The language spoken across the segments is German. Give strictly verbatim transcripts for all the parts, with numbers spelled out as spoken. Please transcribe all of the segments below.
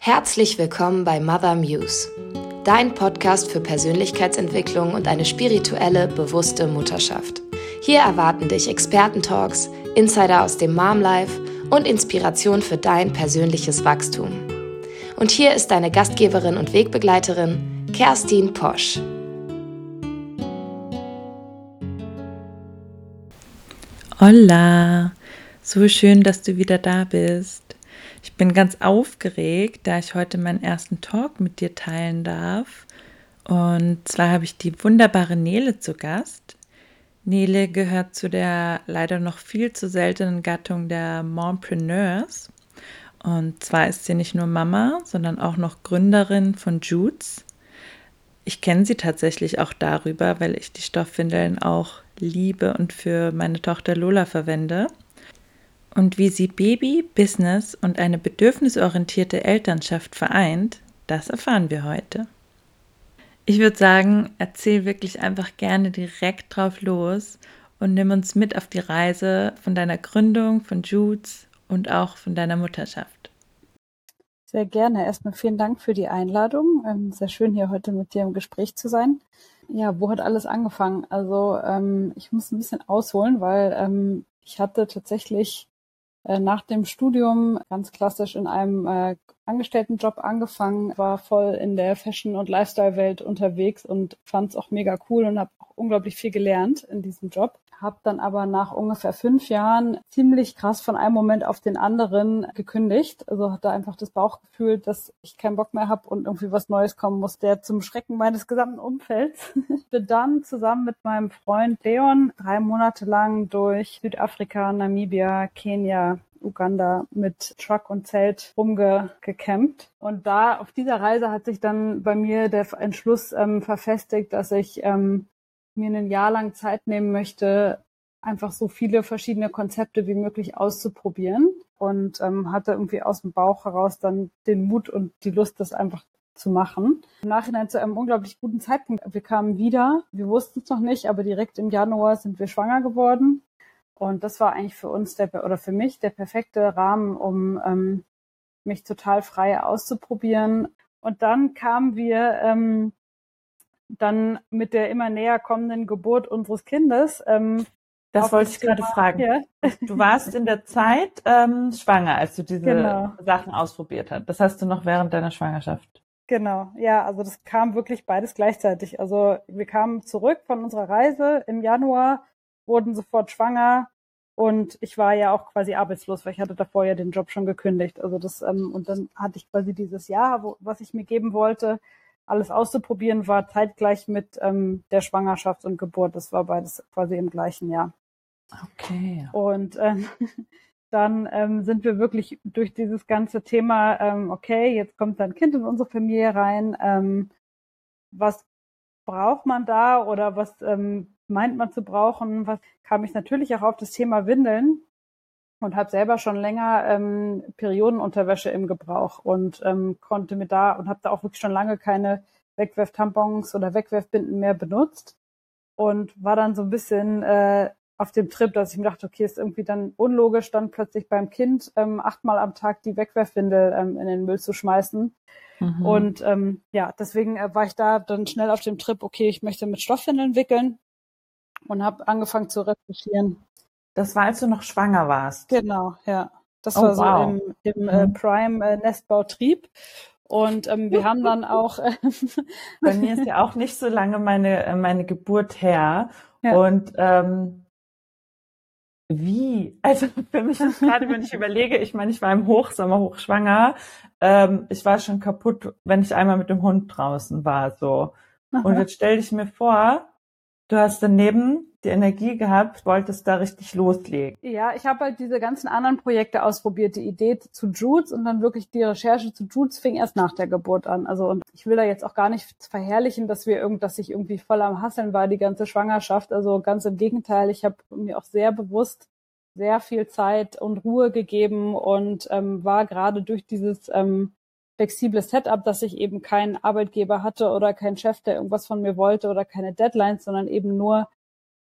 Herzlich willkommen bei Mother Muse, dein Podcast für Persönlichkeitsentwicklung und eine spirituelle, bewusste Mutterschaft. Hier erwarten dich Experten-Talks, Insider aus dem Mom-Life und Inspiration für dein persönliches Wachstum. Und hier ist deine Gastgeberin und Wegbegleiterin, Kerstin Posch. Hola, so schön, dass du wieder da bist. Ich bin ganz aufgeregt, da ich heute meinen ersten Talk mit dir teilen darf. Und zwar habe ich die wunderbare Nele zu Gast. Nele gehört zu der leider noch viel zu seltenen Gattung der Mompreneurs. Und zwar ist sie nicht nur Mama, sondern auch noch Gründerin von Joots. Ich kenne sie tatsächlich auch darüber, weil ich die Stoffwindeln auch liebe und für meine Tochter Lola verwende. Und wie sie Baby, Business und eine bedürfnisorientierte Elternschaft vereint, das erfahren wir heute. Ich würde sagen, erzähl wirklich einfach gerne direkt drauf los und nimm uns mit auf die Reise von deiner Gründung, von Joots und auch von deiner Mutterschaft. Sehr gerne. Erstmal vielen Dank für die Einladung. Ähm, sehr schön, hier heute mit dir im Gespräch zu sein. Ja, wo hat alles angefangen? Also ähm, ich muss ein bisschen ausholen, weil ähm, ich hatte tatsächlich äh, nach dem Studium ganz klassisch in einem äh, Angestelltenjob angefangen, war voll in der Fashion- und Lifestyle-Welt unterwegs und fand es auch mega cool und habe auch unglaublich viel gelernt in diesem Job. Habe dann aber nach ungefähr fünf Jahren ziemlich krass von einem Moment auf den anderen gekündigt. Also hatte einfach das Bauchgefühl, dass ich keinen Bock mehr habe und irgendwie was Neues kommen muss, der zum Schrecken meines gesamten Umfelds. Bin dann zusammen mit meinem Freund Leon drei Monate lang durch Südafrika, Namibia, Kenia, Uganda mit Truck und Zelt rumgecampt. Und da auf dieser Reise hat sich dann bei mir der Entschluss ähm, verfestigt, dass ich ähm, mir ein Jahr lang Zeit nehmen möchte, einfach so viele verschiedene Konzepte wie möglich auszuprobieren und ähm, hatte irgendwie aus dem Bauch heraus dann den Mut und die Lust, das einfach zu machen. Im Nachhinein zu einem unglaublich guten Zeitpunkt. Wir kamen wieder, wir wussten es noch nicht, aber direkt im Januar sind wir schwanger geworden. Und das war eigentlich für uns der oder für mich der perfekte Rahmen, um ähm, mich total frei auszuprobieren. Und dann kamen wir ähm, dann mit der immer näher kommenden Geburt unseres Kindes. Ähm, das wollte ich gerade fragen. Ja. Du warst in der Zeit ähm, schwanger, als du diese genau. Sachen ausprobiert hast. Das hast du noch während deiner Schwangerschaft. Genau, ja, also das kam wirklich beides gleichzeitig. Also wir kamen zurück von unserer Reise im Januar, wurden sofort schwanger und ich war ja auch quasi arbeitslos, weil ich hatte davor ja den Job schon gekündigt. Also das ähm, und dann hatte ich quasi dieses Jahr, wo, was ich mir geben wollte, alles auszuprobieren, war zeitgleich mit ähm, der Schwangerschaft und Geburt. Das war beides quasi im gleichen Jahr. Okay. Und ähm, dann ähm, sind wir wirklich durch dieses ganze Thema, ähm, okay, jetzt kommt ein Kind in unsere Familie rein. Ähm, was braucht man da oder was ähm, meint man zu brauchen? Was kam ich natürlich auch auf das Thema Windeln und habe selber schon länger ähm, Periodenunterwäsche im Gebrauch und ähm, konnte mir da und habe da auch wirklich schon lange keine Wegwerftampons oder Wegwerfbinden mehr benutzt und war dann so ein bisschen äh, auf dem Trip, dass ich mir dachte, okay, ist irgendwie dann unlogisch, dann plötzlich beim Kind ähm, achtmal am Tag die Wegwerfwindel ähm, in den Müll zu schmeißen. Mhm. Und ähm, ja, deswegen äh, war ich da dann schnell auf dem Trip, okay, ich möchte mit Stoffwindeln wickeln und habe angefangen zu recherchieren. Das war, als du noch schwanger warst? Genau, ja. Das oh, war so wow. im, im äh, Prime äh, Nestbautrieb. Und ähm, wir haben dann auch... Äh, Bei mir ist ja auch nicht so lange meine, meine Geburt her. Ja. Und ähm, wie? Also für mich ist gerade, wenn ich überlege, ich meine, ich war im Hochsommer hochschwanger. Ähm, ich war schon kaputt, wenn ich einmal mit dem Hund draußen war. so. Aha. Und jetzt stell dich mir vor, du hast daneben die Energie gehabt, wolltest da richtig loslegen. Ja, ich habe halt diese ganzen anderen Projekte ausprobiert. Die Idee zu Joots und dann wirklich die Recherche zu Joots fing erst nach der Geburt an. Also und ich will da jetzt auch gar nicht verherrlichen, dass wir irgend, dass ich irgendwie voll am Hasseln war die ganze Schwangerschaft. Also ganz im Gegenteil. Ich habe mir auch sehr bewusst sehr viel Zeit und Ruhe gegeben und ähm, war gerade durch dieses ähm, flexible Setup, dass ich eben keinen Arbeitgeber hatte oder keinen Chef, der irgendwas von mir wollte oder keine Deadlines, sondern eben nur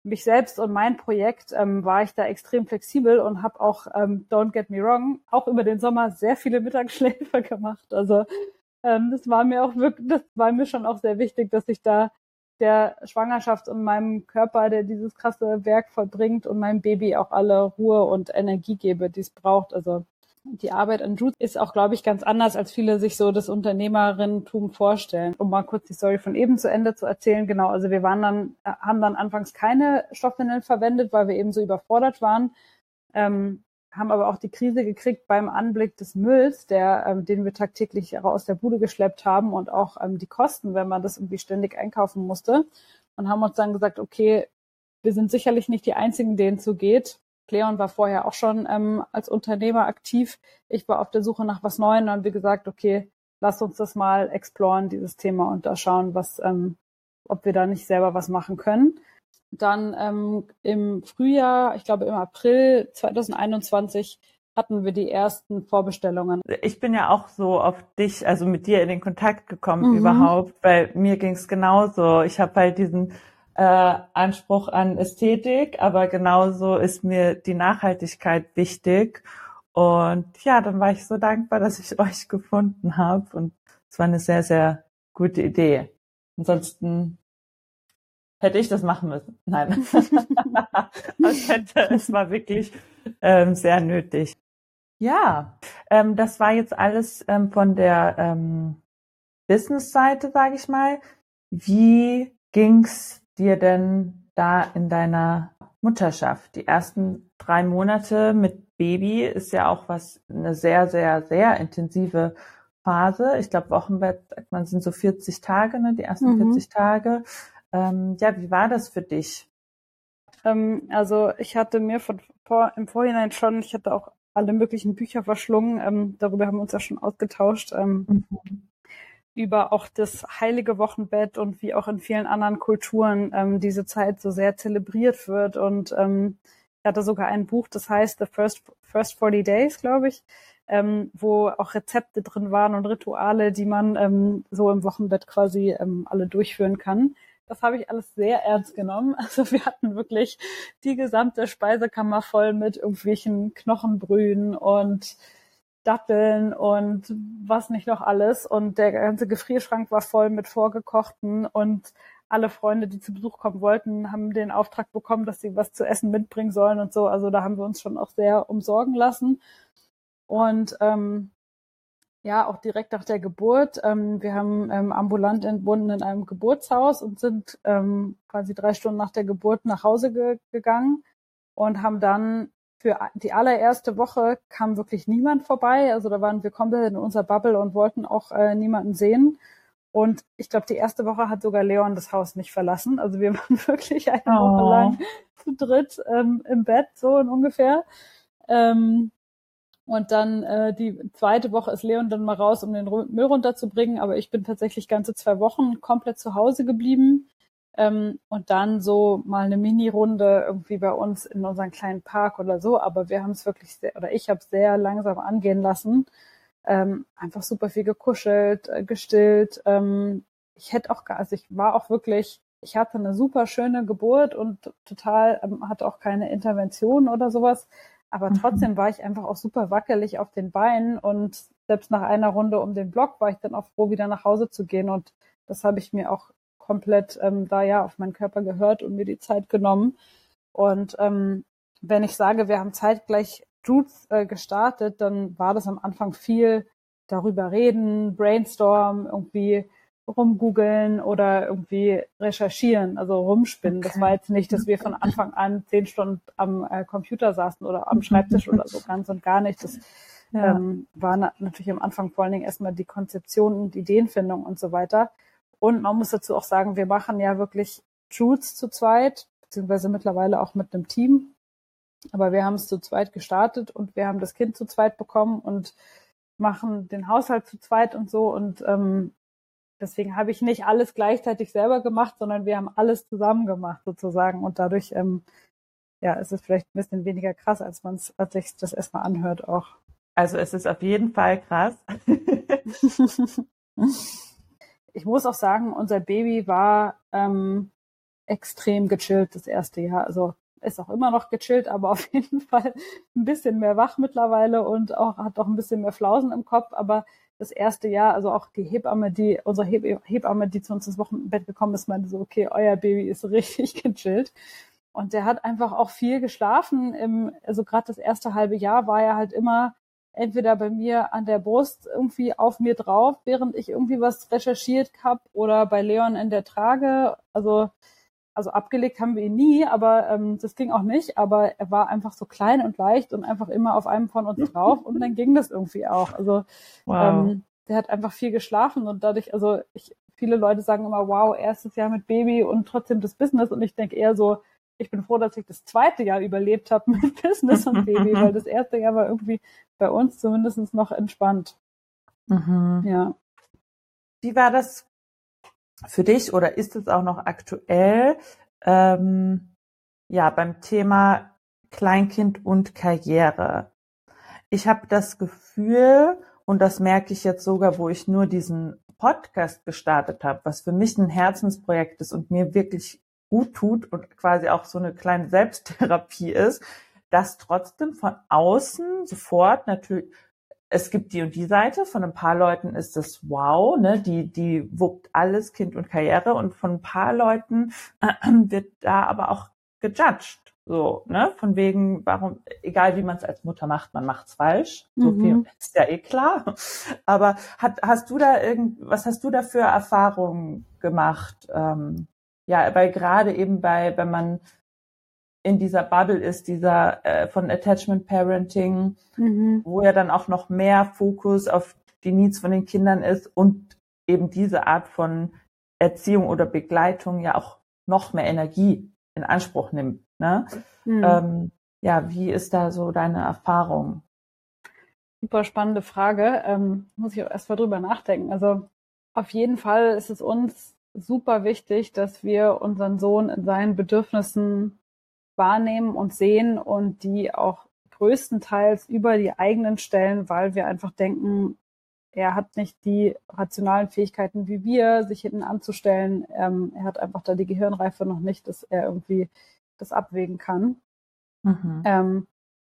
mich selbst und mein Projekt ähm, war ich da extrem flexibel und habe auch, ähm, don't get me wrong, auch über den Sommer sehr viele Mittagsschläfe gemacht. Also ähm, das war mir auch wirklich, das war mir schon auch sehr wichtig, dass ich da der Schwangerschaft und meinem Körper, der dieses krasse Werk vollbringt, und meinem Baby auch alle Ruhe und Energie gebe, die es braucht. Also die Arbeit an Juice ist auch, glaube ich, ganz anders, als viele sich so das Unternehmerinnentum vorstellen. Um mal kurz die Story von eben zu Ende zu erzählen. Genau, also wir waren dann, haben dann anfangs keine Stoffwindeln verwendet, weil wir eben so überfordert waren, ähm, haben aber auch die Krise gekriegt beim Anblick des Mülls, der, ähm, den wir tagtäglich aus der Bude geschleppt haben, und auch ähm, die Kosten, wenn man das irgendwie ständig einkaufen musste, und haben uns dann gesagt, okay, wir sind sicherlich nicht die Einzigen, denen es so geht. Leon war vorher auch schon ähm, als Unternehmer aktiv. Ich war auf der Suche nach was Neuem und haben wir gesagt, okay, lass uns das mal exploren, dieses Thema, und da schauen, was, ähm, ob wir da nicht selber was machen können. Dann ähm, im Frühjahr, ich glaube im April zwanzig einundzwanzig, hatten wir die ersten Vorbestellungen. Ich bin ja auch so auf dich, also mit dir in den Kontakt gekommen Mhm. überhaupt, weil mir ging es genauso. Ich habe halt diesen äh, Anspruch an Ästhetik, aber genauso ist mir die Nachhaltigkeit wichtig. Und ja, dann war ich so dankbar, dass ich euch gefunden habe, und es war eine sehr, sehr gute Idee. Ansonsten hätte ich das machen müssen. Nein. es, hätte, es war wirklich ähm, sehr nötig. Ja, ähm, das war jetzt alles ähm, von der ähm, Business-Seite, sage ich mal. Wie ging's dir denn da in deiner Mutterschaft? Die ersten drei Monate mit Baby ist ja auch was, eine sehr, sehr, sehr intensive Phase. Ich glaube, Wochenbett, sagt man, sind so vierzig Tage, ne? Die ersten Mhm. vierzig Tage. Ähm, ja, wie war das für dich? Ähm, also ich hatte mir von vor, im Vorhinein schon, ich hatte auch alle möglichen Bücher verschlungen. Ähm, darüber haben wir uns ja schon ausgetauscht. Ähm, Mhm. über auch das heilige Wochenbett und wie auch in vielen anderen Kulturen ähm, diese Zeit so sehr zelebriert wird. Und ähm, ich hatte sogar ein Buch, das heißt The First, First forty Days, glaube ich, ähm, wo auch Rezepte drin waren und Rituale, die man ähm, so im Wochenbett quasi ähm, alle durchführen kann. Das habe ich alles sehr ernst genommen. Also wir hatten wirklich die gesamte Speisekammer voll mit irgendwelchen Knochenbrühen und Datteln und was nicht noch alles. Und der ganze Gefrierschrank war voll mit Vorgekochten, und alle Freunde, die zu Besuch kommen wollten, haben den Auftrag bekommen, dass sie was zu essen mitbringen sollen und so. Also da haben wir uns schon auch sehr umsorgen lassen. Und ähm, ja, auch direkt nach der Geburt. Ähm, wir haben ähm, ambulant entbunden in einem Geburtshaus und sind ähm, quasi drei Stunden nach der Geburt nach Hause ge- gegangen und haben dann für die allererste Woche kam wirklich niemand vorbei. Also da waren wir komplett in unserer Bubble und wollten auch äh, niemanden sehen. Und ich glaube, die erste Woche hat sogar Leon das Haus nicht verlassen. Also wir waren wirklich eine Oh. Woche lang zu dritt ähm, im Bett, so ungefähr. Ähm, Und dann äh, die zweite Woche ist Leon dann mal raus, um den Müll runterzubringen. Aber ich bin tatsächlich ganze zwei Wochen komplett zu Hause geblieben. Ähm, und dann so mal eine Mini-Runde irgendwie bei uns in unseren kleinen Park oder so. Aber wir haben es wirklich sehr, oder ich habe es sehr langsam angehen lassen. Ähm, einfach super viel gekuschelt, äh, gestillt. Ähm, ich hätte auch, gar, also ich war auch wirklich, ich hatte eine super schöne Geburt und total, ähm, hatte auch keine Intervention oder sowas. Aber trotzdem war ich einfach auch super wackelig auf den Beinen, und selbst nach einer Runde um den Block war ich dann auch froh, wieder nach Hause zu gehen. Und das habe ich mir auch komplett ähm, da ja auf meinen Körper gehört und mir die Zeit genommen. Und ähm, wenn ich sage, wir haben zeitgleich Juice äh, gestartet, dann war das am Anfang viel darüber reden, brainstorm, irgendwie rumgoogeln oder irgendwie recherchieren, also rumspinnen. Okay. Das war jetzt nicht, dass wir von Anfang an zehn Stunden am äh, Computer saßen oder am Schreibtisch oder so, ganz und gar nicht. Das ja. ähm, war na- natürlich am Anfang vor allen Dingen erstmal die Konzeption und Ideenfindung und so weiter. Und man muss dazu auch sagen, wir machen ja wirklich Juice zu zweit, beziehungsweise mittlerweile auch mit einem Team. Aber wir haben es zu zweit gestartet und wir haben das Kind zu zweit bekommen und machen den Haushalt zu zweit und so. Und ähm, deswegen habe ich nicht alles gleichzeitig selber gemacht, sondern wir haben alles zusammen gemacht sozusagen. Und dadurch ähm, ja, ist es vielleicht ein bisschen weniger krass, als man es, als sich das erstmal anhört auch. Also es ist auf jeden Fall krass. Ich muss auch sagen, unser Baby war ähm, extrem gechillt das erste Jahr. Also ist auch immer noch gechillt, aber auf jeden Fall ein bisschen mehr wach mittlerweile und auch hat auch ein bisschen mehr Flausen im Kopf. Aber das erste Jahr, also auch die Hebamme, die unsere Heb- Hebamme, die zu uns ins Wochenbett gekommen ist, meinte so, okay, euer Baby ist richtig gechillt. Und der hat einfach auch viel geschlafen. Im, also gerade das erste halbe Jahr war er halt immer entweder bei mir an der Brust irgendwie auf mir drauf, während ich irgendwie was recherchiert habe, oder bei Leon in der Trage. Also also abgelegt haben wir ihn nie, aber ähm, das ging auch nicht. Aber er war einfach so klein und leicht und einfach immer auf einem von uns drauf und dann ging das irgendwie auch. Also Wow. ähm, der hat einfach viel geschlafen und dadurch, also ich, viele Leute sagen immer, wow, erstes Jahr mit Baby und trotzdem das Business, und ich denke eher so, ich bin froh, dass ich das zweite Jahr überlebt habe mit Business und Baby, weil das erste Jahr war irgendwie bei uns zumindest noch entspannt. Mhm. Ja. Wie war das für dich oder ist es auch noch aktuell, ähm, ja, beim Thema Kleinkind und Karriere? Ich habe das Gefühl, und das merke ich jetzt sogar, wo ich nur diesen Podcast gestartet habe, was für mich ein Herzensprojekt ist und mir wirklich gut tut und quasi auch so eine kleine Selbsttherapie ist, dass trotzdem von außen sofort natürlich, es gibt die und die Seite, von ein paar Leuten ist das wow, ne, die, die wuppt alles, Kind und Karriere, und von ein paar Leuten äh, wird da aber auch gejudged, so, ne, von wegen, warum, egal wie man es als Mutter macht, man macht's falsch, so Mhm. viel ist ja eh klar, aber hat, hast du da irgend, was hast du da für Erfahrungen gemacht, ähm, ja, weil gerade eben bei, wenn man in dieser Bubble ist, dieser äh, von Attachment Parenting, Mhm. wo ja dann auch noch mehr Fokus auf die Needs von den Kindern ist und eben diese Art von Erziehung oder Begleitung ja auch noch mehr Energie in Anspruch nimmt. Ne? Mhm. Ähm, ja, wie ist da so deine Erfahrung? Super spannende Frage. Ähm, muss ich auch erst mal drüber nachdenken. Also auf jeden Fall ist es uns super wichtig, dass wir unseren Sohn in seinen Bedürfnissen wahrnehmen und sehen und die auch größtenteils über die eigenen stellen, weil wir einfach denken, er hat nicht die rationalen Fähigkeiten wie wir, sich hinten anzustellen. Ähm, er hat einfach da die Gehirnreife noch nicht, dass er irgendwie das abwägen kann. Mhm. Ähm,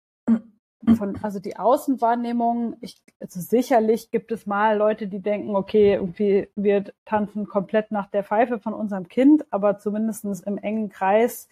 von, also die Außenwahrnehmung, ich, also sicherlich gibt es mal Leute, die denken, okay, irgendwie wir tanzen komplett nach der Pfeife von unserem Kind, aber zumindestens im engen Kreis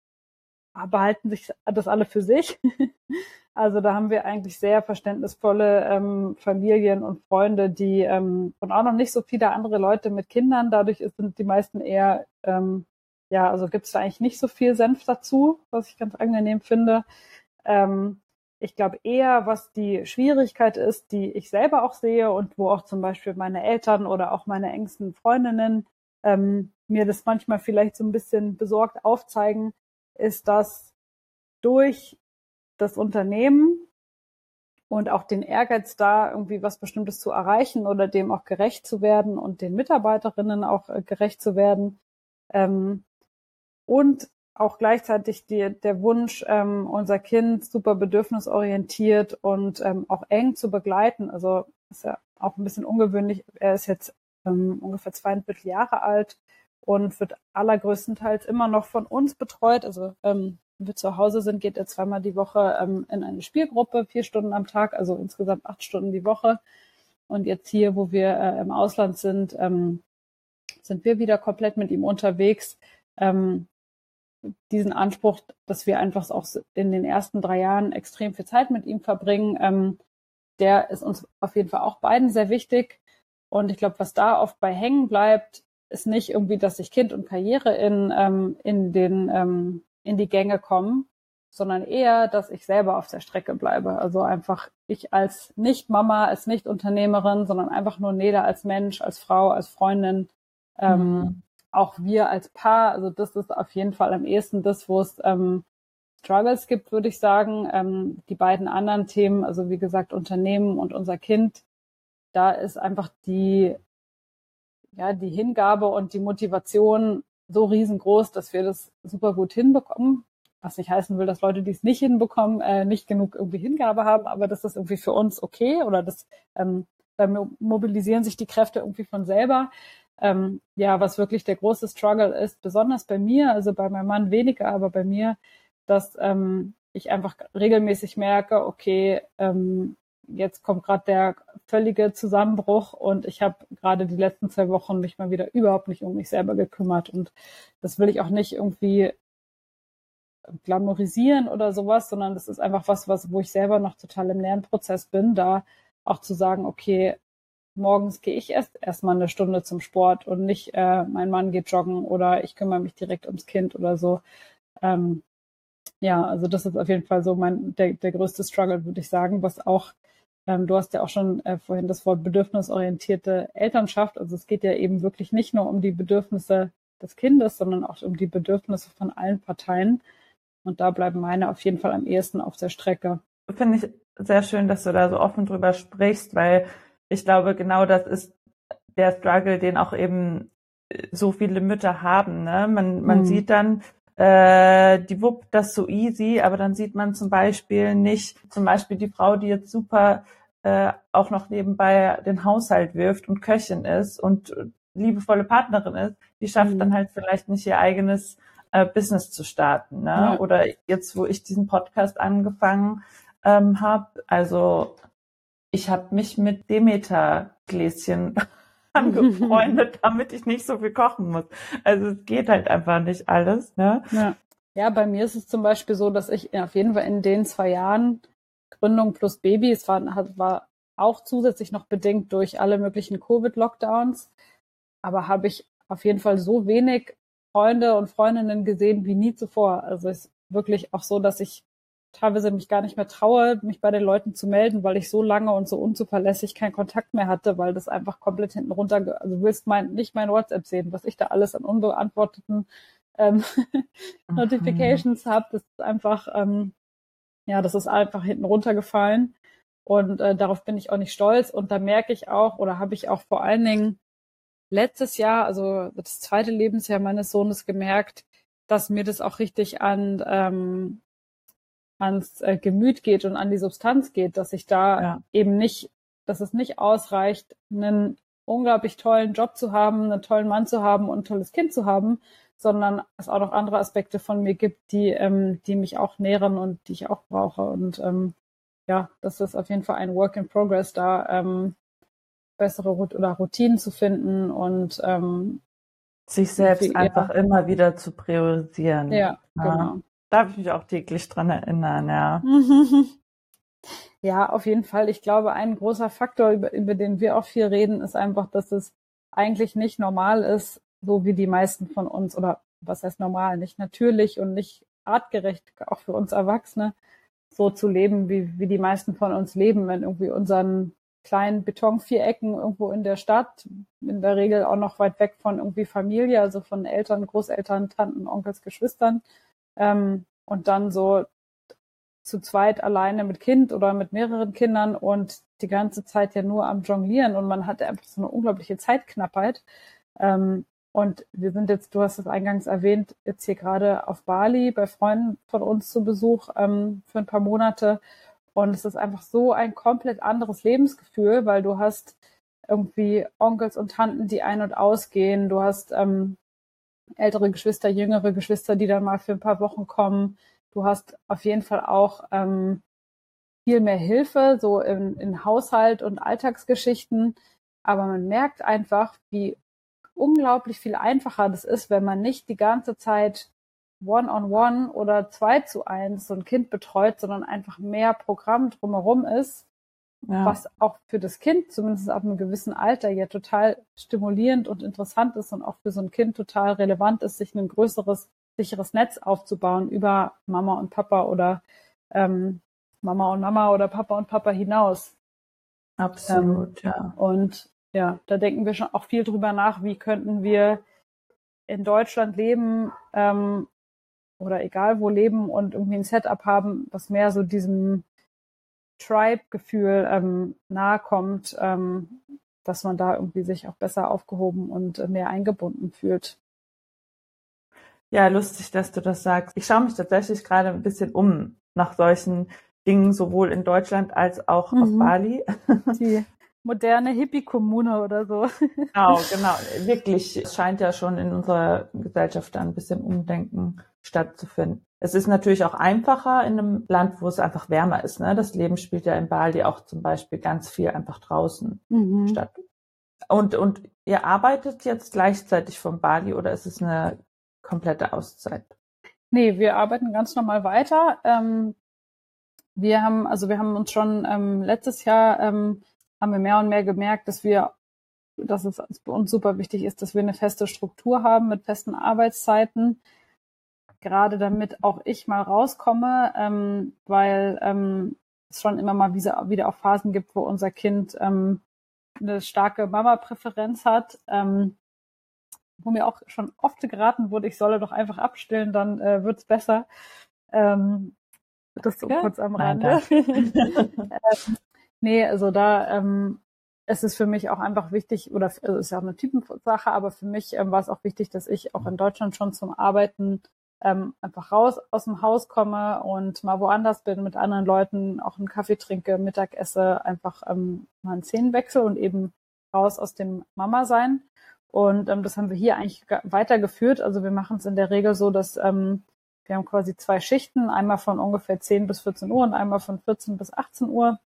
behalten sich das alle für sich. Also da haben wir eigentlich sehr verständnisvolle ähm, Familien und Freunde, die ähm, und auch noch nicht so viele andere Leute mit Kindern. Dadurch sind die meisten eher, ähm, ja, also gibt es da eigentlich nicht so viel Senf dazu, was ich ganz angenehm finde. Ähm, ich glaube eher, was die Schwierigkeit ist, die ich selber auch sehe und wo auch zum Beispiel meine Eltern oder auch meine engsten Freundinnen ähm, mir das manchmal vielleicht so ein bisschen besorgt aufzeigen, ist, dass durch das Unternehmen und auch den Ehrgeiz da, irgendwie was Bestimmtes zu erreichen oder dem auch gerecht zu werden und den Mitarbeiterinnen auch äh, gerecht zu werden, ähm, und auch gleichzeitig die, der Wunsch, ähm, unser Kind super bedürfnisorientiert und ähm, auch eng zu begleiten. Also ist ja auch ein bisschen ungewöhnlich. Er ist jetzt ähm, ungefähr zweieinviertel Jahre alt und wird allergrößtenteils immer noch von uns betreut. Also ähm, wenn wir zu Hause sind, geht er zweimal die Woche ähm, in eine Spielgruppe, vier Stunden am Tag, also insgesamt acht Stunden die Woche. Und jetzt hier, wo wir äh, im Ausland sind, ähm, sind wir wieder komplett mit ihm unterwegs. Ähm, diesen Anspruch, dass wir einfach auch in den ersten drei Jahren extrem viel Zeit mit ihm verbringen, ähm, der ist uns auf jeden Fall auch beiden sehr wichtig. Und ich glaube, was da oft bei hängen bleibt, ist nicht irgendwie, dass sich Kind und Karriere in, ähm, in, den, ähm, in die Gänge kommen, sondern eher, dass ich selber auf der Strecke bleibe. Also einfach ich als Nicht-Mama, als Nicht-Unternehmerin, sondern einfach nur Neda als Mensch, als Frau, als Freundin, ähm, Mhm. auch wir als Paar. Also das ist auf jeden Fall am ehesten das, wo es ähm, Struggles gibt, würde ich sagen. Ähm, die beiden anderen Themen, also wie gesagt Unternehmen und unser Kind, da ist einfach die, ja, die Hingabe und die Motivation so riesengroß, dass wir das super gut hinbekommen. Was nicht heißen will, dass Leute, die es nicht hinbekommen, äh, nicht genug irgendwie Hingabe haben, aber das ist irgendwie für uns okay oder das ähm, da mobilisieren sich die Kräfte irgendwie von selber. ähm, ja, was wirklich der große Struggle ist, besonders bei mir, also bei meinem Mann weniger, aber bei mir, dass ähm, ich einfach regelmäßig merke, okay, ähm, jetzt kommt gerade der völlige Zusammenbruch und ich habe gerade die letzten zwei Wochen mich mal wieder überhaupt nicht um mich selber gekümmert und das will ich auch nicht irgendwie glamourisieren oder sowas, sondern das ist einfach was, was, wo ich selber noch total im Lernprozess bin, da auch zu sagen, okay, morgens gehe ich erst erstmal eine Stunde zum Sport und nicht äh, mein Mann geht joggen oder ich kümmere mich direkt ums Kind oder so. Ähm, ja, also das ist auf jeden Fall so mein der, der größte Struggle, würde ich sagen, was auch, ähm, du hast ja auch schon äh, vorhin das Wort bedürfnisorientierte Elternschaft, also es geht ja eben wirklich nicht nur um die Bedürfnisse des Kindes, sondern auch um die Bedürfnisse von allen Parteien. Und da bleiben meine auf jeden Fall am ehesten auf der Strecke. Finde ich sehr schön, dass du da so offen drüber sprichst, weil ich glaube, genau das ist der Struggle, den auch eben so viele Mütter haben. Ne? Man, man mhm. sieht dann, äh, die wuppt das so easy, aber dann sieht man zum Beispiel nicht, zum Beispiel die Frau, die jetzt super äh, auch noch nebenbei den Haushalt wirft und Köchin ist und liebevolle Partnerin ist, die schafft mhm. dann halt vielleicht nicht ihr eigenes äh, Business zu starten. Ne? Ja. Oder jetzt, wo ich diesen Podcast angefangen ähm, habe, also ich habe mich mit Demeter-Gläschen angefreundet, damit ich nicht so viel kochen muss. Also es geht halt einfach nicht alles. Ne? Ja. ja, bei mir ist es zum Beispiel so, dass ich auf jeden Fall in den zwei Jahren Gründung plus Baby, es war, war auch zusätzlich noch bedingt durch alle möglichen Covid-Lockdowns, aber habe ich auf jeden Fall so wenig Freunde und Freundinnen gesehen wie nie zuvor. Also es ist wirklich auch so, dass ich teilweise mich gar nicht mehr traue, mich bei den Leuten zu melden, weil ich so lange und so unzuverlässig keinen Kontakt mehr hatte, weil das einfach komplett hinten runter, also du willst mein, nicht mein WhatsApp sehen, was ich da alles an unbeantworteten ähm, Notifications habe, das ist einfach, ähm, ja, das ist einfach hinten runtergefallen und äh, darauf bin ich auch nicht stolz und da merke ich auch oder habe ich auch vor allen Dingen letztes Jahr, also das zweite Lebensjahr meines Sohnes gemerkt, dass mir das auch richtig an ähm, ans äh, Gemüt geht und an die Substanz geht, dass ich da ja. eben nicht, dass es nicht ausreicht, einen unglaublich tollen Job zu haben, einen tollen Mann zu haben und ein tolles Kind zu haben, sondern es auch noch andere Aspekte von mir gibt, die ähm, die mich auch nähren und die ich auch brauche. Und ähm, ja, das ist auf jeden Fall ein Work in Progress, da ähm, bessere Rut- oder Routinen zu finden und ähm, sich selbst viel, einfach ja. immer wieder zu priorisieren. Ja, ja, genau. Darf ich mich auch täglich dran erinnern, ja. Ja, auf jeden Fall. Ich glaube, ein großer Faktor, über, über den wir auch viel reden, ist einfach, dass es eigentlich nicht normal ist, so wie die meisten von uns, oder was heißt normal, nicht natürlich und nicht artgerecht, auch für uns Erwachsene, so zu leben, wie, wie die meisten von uns leben, in irgendwie unseren kleinen Betonvierecken irgendwo in der Stadt, in der Regel auch noch weit weg von irgendwie Familie, also von Eltern, Großeltern, Tanten, Onkels, Geschwistern. Ähm, und dann so zu zweit alleine mit Kind oder mit mehreren Kindern und die ganze Zeit ja nur am Jonglieren und man hat einfach so eine unglaubliche Zeitknappheit. Ähm, und wir sind jetzt, du hast es eingangs erwähnt, jetzt hier gerade auf Bali bei Freunden von uns zu Besuch ähm, für ein paar Monate und es ist einfach so ein komplett anderes Lebensgefühl, weil du hast irgendwie Onkels und Tanten, die ein- und ausgehen, du hast ähm, ältere Geschwister, jüngere Geschwister, die dann mal für ein paar Wochen kommen. Du hast auf jeden Fall auch ähm, viel mehr Hilfe, so in, in Haushalt und Alltagsgeschichten. Aber man merkt einfach, wie unglaublich viel einfacher das ist, wenn man nicht die ganze Zeit one-on-one oder zwei zu eins so ein Kind betreut, sondern einfach mehr Programm drumherum ist. Ja. Was auch für das Kind, zumindest ab einem gewissen Alter, ja total stimulierend und interessant ist und auch für so ein Kind total relevant ist, sich ein größeres, sicheres Netz aufzubauen über Mama und Papa oder ähm, Mama und Mama oder Papa und Papa hinaus. Absolut, ähm, ja. Und ja, da denken wir schon auch viel drüber nach, wie könnten wir in Deutschland leben ähm, oder egal wo leben und irgendwie ein Setup haben, was mehr so diesem Tribe-Gefühl ähm, nahe kommt, ähm, dass man da irgendwie sich auch besser aufgehoben und äh, mehr eingebunden fühlt. Ja, lustig, dass du das sagst. Ich schaue mich tatsächlich gerade ein bisschen um nach solchen Dingen, sowohl in Deutschland als auch mhm. auf Bali. moderne Hippie-Kommune oder so. Genau, genau. Wirklich, es scheint ja schon in unserer Gesellschaft da ein bisschen Umdenken stattzufinden. Es ist natürlich auch einfacher in einem Land, wo es einfach wärmer ist. Ne? Das Leben spielt ja in Bali auch zum Beispiel ganz viel einfach draußen Mhm. statt. Und, und ihr arbeitet jetzt gleichzeitig von Bali oder ist es eine komplette Auszeit? Nee, wir arbeiten ganz normal weiter. Ähm, wir haben, also wir haben uns schon ähm, letztes Jahr ähm, haben wir mehr und mehr gemerkt, dass wir, dass es für uns super wichtig ist, dass wir eine feste Struktur haben mit festen Arbeitszeiten. Gerade damit auch ich mal rauskomme, ähm, weil ähm, es schon immer mal wieder, wieder auch Phasen gibt, wo unser Kind ähm, eine starke Mama-Präferenz hat, ähm, wo mir auch schon oft geraten wurde, ich solle doch einfach abstillen, dann äh, wird's besser. Ähm, das so Ja. kurz am Nein, Rande. ähm, nee, also da ähm, es ist für mich auch einfach wichtig, oder es ist ja auch eine Typensache, aber für mich ähm, war es auch wichtig, dass ich auch in Deutschland schon zum Arbeiten ähm, einfach raus aus dem Haus komme und mal woanders bin, mit anderen Leuten auch einen Kaffee trinke, Mittag esse, einfach ähm, mal einen Szenenwechsel und eben raus aus dem Mama-Sein. Und ähm, das haben wir hier eigentlich weitergeführt. Also wir machen es in der Regel so, dass ähm, wir haben quasi zwei Schichten, einmal von ungefähr zehn bis vierzehn Uhr und einmal von vierzehn bis achtzehn Uhr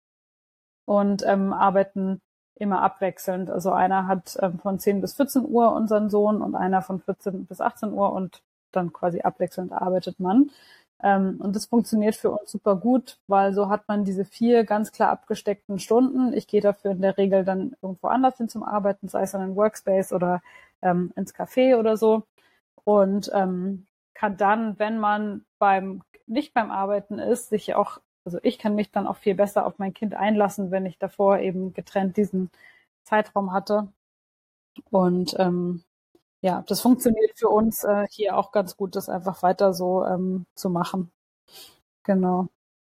und ähm, arbeiten immer abwechselnd. Also einer hat ähm, von zehn bis vierzehn Uhr unseren Sohn und einer von vierzehn bis achtzehn Uhr und dann quasi abwechselnd arbeitet man. Ähm, und das funktioniert für uns super gut, weil so hat man diese vier ganz klar abgesteckten Stunden. Ich gehe dafür in der Regel dann irgendwo anders hin zum Arbeiten, sei es an einen Workspace oder ähm, ins Café oder so. Und ähm, kann dann, wenn man beim nicht beim Arbeiten ist, sich auch, also ich kann mich dann auch viel besser auf mein Kind einlassen, wenn ich davor eben getrennt diesen Zeitraum hatte. Und ähm, ja, das funktioniert für uns äh, hier auch ganz gut, das einfach weiter so ähm, zu machen. Genau.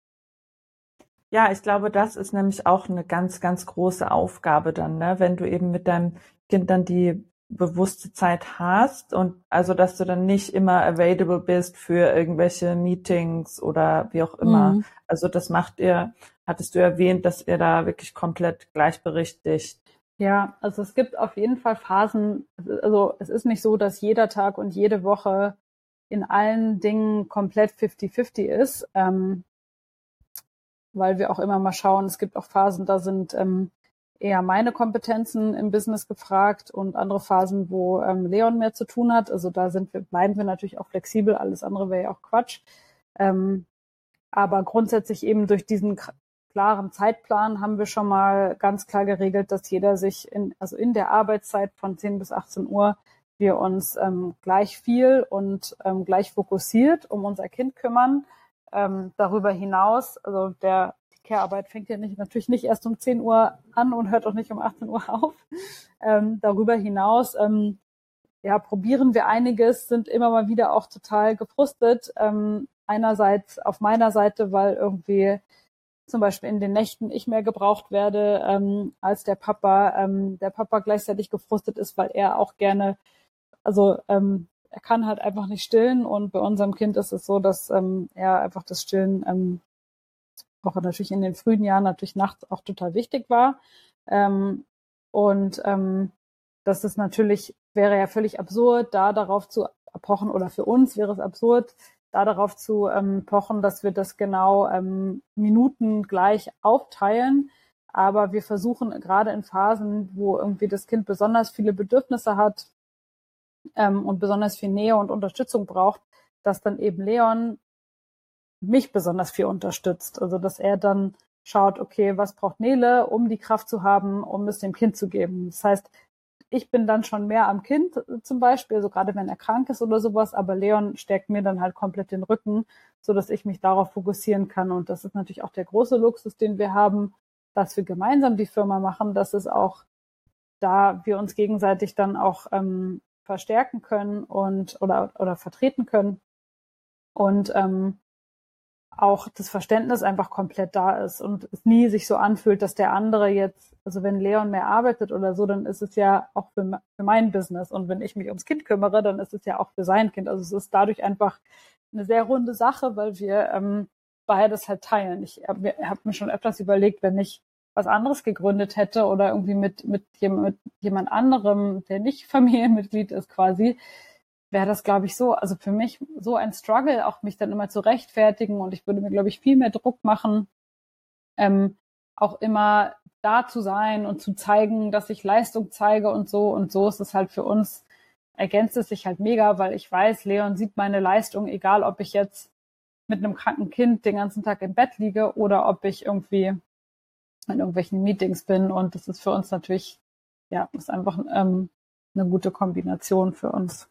Ja, ich glaube, das ist nämlich auch eine ganz, ganz große Aufgabe dann, ne? Wenn du eben mit deinem Kind dann die bewusste Zeit hast und also, dass du dann nicht immer available bist für irgendwelche Meetings oder wie auch immer. Mhm. Also das macht ihr, hattest du erwähnt, dass ihr da wirklich komplett gleichberechtigt. Ja, also es gibt auf jeden Fall Phasen, also es ist nicht so, dass jeder Tag und jede Woche in allen Dingen komplett fifty fifty ist, ähm, weil wir auch immer mal schauen, es gibt auch Phasen, da sind ähm, eher meine Kompetenzen im Business gefragt und andere Phasen, wo ähm, Leon mehr zu tun hat. Also da sind wir, bleiben wir natürlich auch flexibel, alles andere wäre ja auch Quatsch. Ähm, aber grundsätzlich eben durch diesen klaren Zeitplan haben wir schon mal ganz klar geregelt, dass jeder sich in, also in der Arbeitszeit von zehn bis achtzehn Uhr wir uns ähm, gleich viel und ähm, gleich fokussiert um unser Kind kümmern. Ähm, darüber hinaus, also der die Care-Arbeit fängt ja nicht, natürlich nicht erst um zehn Uhr an und hört auch nicht um achtzehn Uhr auf. Ähm, darüber hinaus ähm, ja, probieren wir einiges, sind immer mal wieder auch total gefrustet. Ähm, einerseits auf meiner Seite, weil irgendwie zum Beispiel in den Nächten ich mehr gebraucht werde ähm, als der Papa. Ähm, der Papa gleichzeitig gefrustet ist, weil er auch gerne, also ähm, er kann halt einfach nicht stillen und bei unserem Kind ist es so, dass ähm, er einfach das Stillen ähm, auch natürlich in den frühen Jahren natürlich nachts auch total wichtig war. Ähm, und ähm, das ist natürlich, wäre ja völlig absurd, da darauf zu pochen, oder für uns wäre es absurd, da darauf zu ähm, pochen, dass wir das genau ähm, Minuten gleich aufteilen. Aber wir versuchen gerade in Phasen, wo irgendwie das Kind besonders viele Bedürfnisse hat ähm, und besonders viel Nähe und Unterstützung braucht, dass dann eben Leon mich besonders viel unterstützt. Also dass er dann schaut, okay, was braucht Nele, um die Kraft zu haben, um es dem Kind zu geben. Das heißt, ich bin dann schon mehr am Kind zum Beispiel, also gerade wenn er krank ist oder sowas, aber Leon stärkt mir dann halt komplett den Rücken, so dass ich mich darauf fokussieren kann. Und das ist natürlich auch der große Luxus, den wir haben, dass wir gemeinsam die Firma machen, dass es auch da wir uns gegenseitig dann auch ähm, verstärken können und oder oder vertreten können und ähm, auch das Verständnis einfach komplett da ist und es nie sich so anfühlt, dass der andere jetzt, also wenn Leon mehr arbeitet oder so, dann ist es ja auch für, für mein Business und wenn ich mich ums Kind kümmere, dann ist es ja auch für sein Kind. Also es ist dadurch einfach eine sehr runde Sache, weil wir ähm, beides halt teilen. Ich habe mir, hab mir schon öfters überlegt, wenn ich was anderes gegründet hätte oder irgendwie mit, mit, jemand, mit jemand anderem, der nicht Familienmitglied ist quasi, wäre das, glaube ich, so, also für mich so ein Struggle, auch mich dann immer zu rechtfertigen und ich würde mir, glaube ich, viel mehr Druck machen, ähm, auch immer da zu sein und zu zeigen, dass ich Leistung zeige und so. Und so ist es halt für uns, ergänzt es sich halt mega, weil ich weiß, Leon sieht meine Leistung, egal ob ich jetzt mit einem kranken Kind den ganzen Tag im Bett liege oder ob ich irgendwie in irgendwelchen Meetings bin. Und das ist für uns natürlich, ja, ist einfach ähm, eine gute Kombination für uns.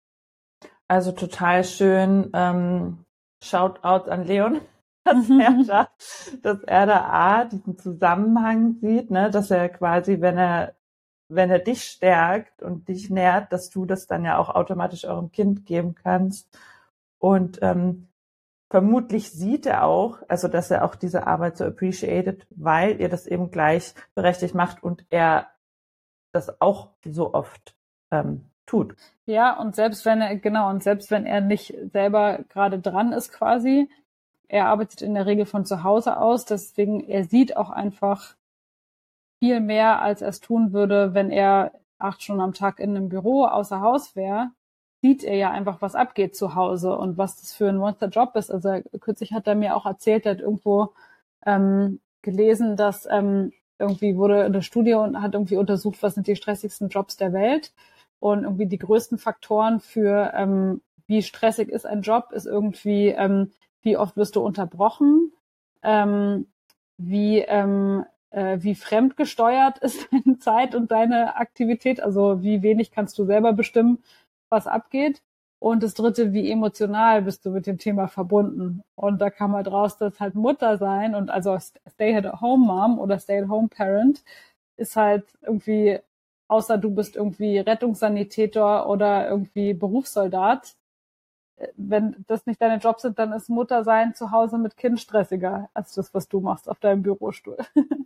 Also total schön. Ähm, Shoutout an Leon, dass er da, dass er da A, diesen Zusammenhang sieht, ne, dass er quasi, wenn er, wenn er dich stärkt und dich nährt, dass du das dann ja auch automatisch eurem Kind geben kannst. Und ähm, vermutlich sieht er auch, also dass er auch diese Arbeit so appreciated, weil ihr das eben gleichberechtigt macht und er das auch so oft ähm, tut. Ja, und selbst wenn er, genau, und selbst wenn er nicht selber gerade dran ist quasi, er arbeitet in der Regel von zu Hause aus, deswegen er sieht auch einfach viel mehr, als er es tun würde, wenn er acht Stunden am Tag in einem Büro außer Haus wäre, sieht er ja einfach, was abgeht zu Hause und was das für ein Monsterjob ist. Also kürzlich hat er mir auch erzählt, er hat irgendwo ähm, gelesen, dass ähm, irgendwie wurde eine Studie und hat irgendwie untersucht, was sind die stressigsten Jobs der Welt. Und irgendwie die größten Faktoren für, ähm, wie stressig ist ein Job, ist irgendwie, ähm, wie oft wirst du unterbrochen, ähm, wie, ähm, äh, wie fremdgesteuert ist deine Zeit und deine Aktivität, also wie wenig kannst du selber bestimmen, was abgeht. Und das dritte, wie emotional bist du mit dem Thema verbunden. Und da kam halt raus, dass halt Mutter sein und also Stay-at-home-Mom oder Stay-at-home-Parent ist halt irgendwie, außer du bist irgendwie Rettungssanitäter oder irgendwie Berufssoldat, wenn das nicht deine Jobs sind, dann ist Muttersein zu Hause mit Kind stressiger als das, was du machst auf deinem Bürostuhl.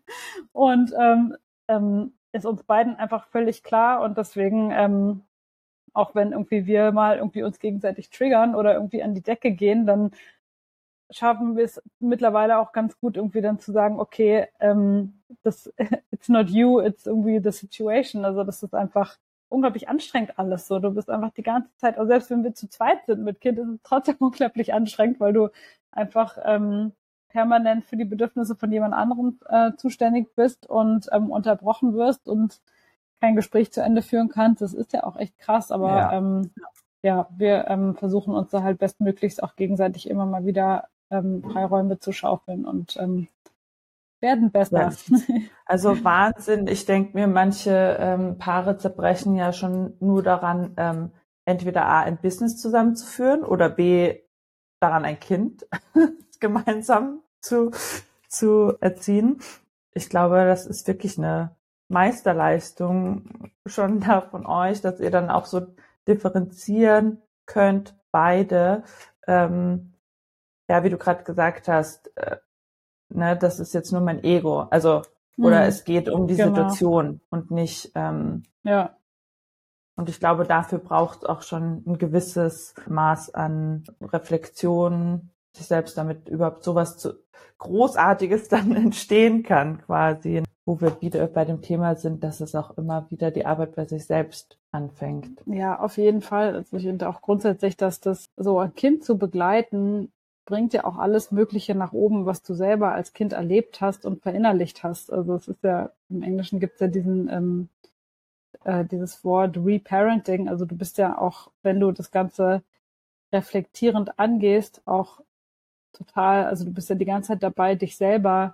Und ähm, ähm, ist uns beiden einfach völlig klar und deswegen, ähm, auch wenn irgendwie wir mal irgendwie uns gegenseitig triggern oder irgendwie an die Decke gehen, dann schaffen wir es mittlerweile auch ganz gut, irgendwie dann zu sagen, okay, ähm, das it's not you, it's irgendwie the situation. Also das ist einfach unglaublich anstrengend alles so. Du bist einfach die ganze Zeit, also selbst wenn wir zu zweit sind mit Kind, ist es trotzdem unglaublich anstrengend, weil du einfach ähm, permanent für die Bedürfnisse von jemand anderem äh, zuständig bist und ähm, unterbrochen wirst und kein Gespräch zu Ende führen kannst. Das ist ja auch echt krass, aber ja, ähm, ja wir ähm, versuchen uns da halt bestmöglichst auch gegenseitig immer mal wieder ähm, Freiräume zu schaufeln und ähm, werden besser. Ja, also Wahnsinn. Ich denke mir, manche ähm, Paare zerbrechen ja schon nur daran, ähm, entweder A, ein Business zusammenzuführen oder B, daran ein Kind gemeinsam zu, zu erziehen. Ich glaube, das ist wirklich eine Meisterleistung schon da von euch, dass ihr dann auch so differenzieren könnt, beide. Ähm, ja, wie du gerade gesagt hast, äh, ne, das ist jetzt nur mein Ego. Also, oder mhm. es geht um die genau. Situation und nicht, ähm, ja. Und ich glaube, dafür braucht es auch schon ein gewisses Maß an Reflexion, sich selbst damit überhaupt sowas zu, Großartiges dann entstehen kann, quasi. Wo wir wieder bei dem Thema sind, dass es auch immer wieder die Arbeit bei sich selbst anfängt. Ja, auf jeden Fall. Also ich finde auch grundsätzlich, dass das so ein Kind zu begleiten, bringt ja auch alles Mögliche nach oben, was du selber als Kind erlebt hast und verinnerlicht hast. Also es ist ja, im Englischen gibt es ja diesen, ähm, äh, dieses Wort Reparenting. Also du bist ja auch, wenn du das Ganze reflektierend angehst, auch total, also du bist ja die ganze Zeit dabei, dich selber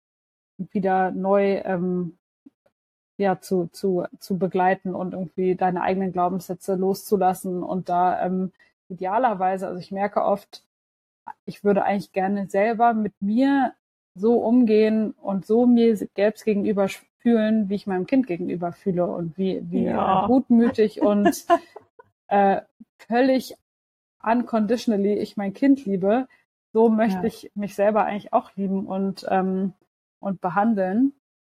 wieder neu ähm, ja zu zu zu begleiten und irgendwie deine eigenen Glaubenssätze loszulassen und da ähm, idealerweise, also ich merke oft, ich würde eigentlich gerne selber mit mir so umgehen und so mir selbst gegenüber fühlen, wie ich meinem Kind gegenüber fühle und wie wie ja. äh, gutmütig und äh, völlig unconditionally ich mein Kind liebe, so möchte ja. ich mich selber eigentlich auch lieben und ähm, und behandeln.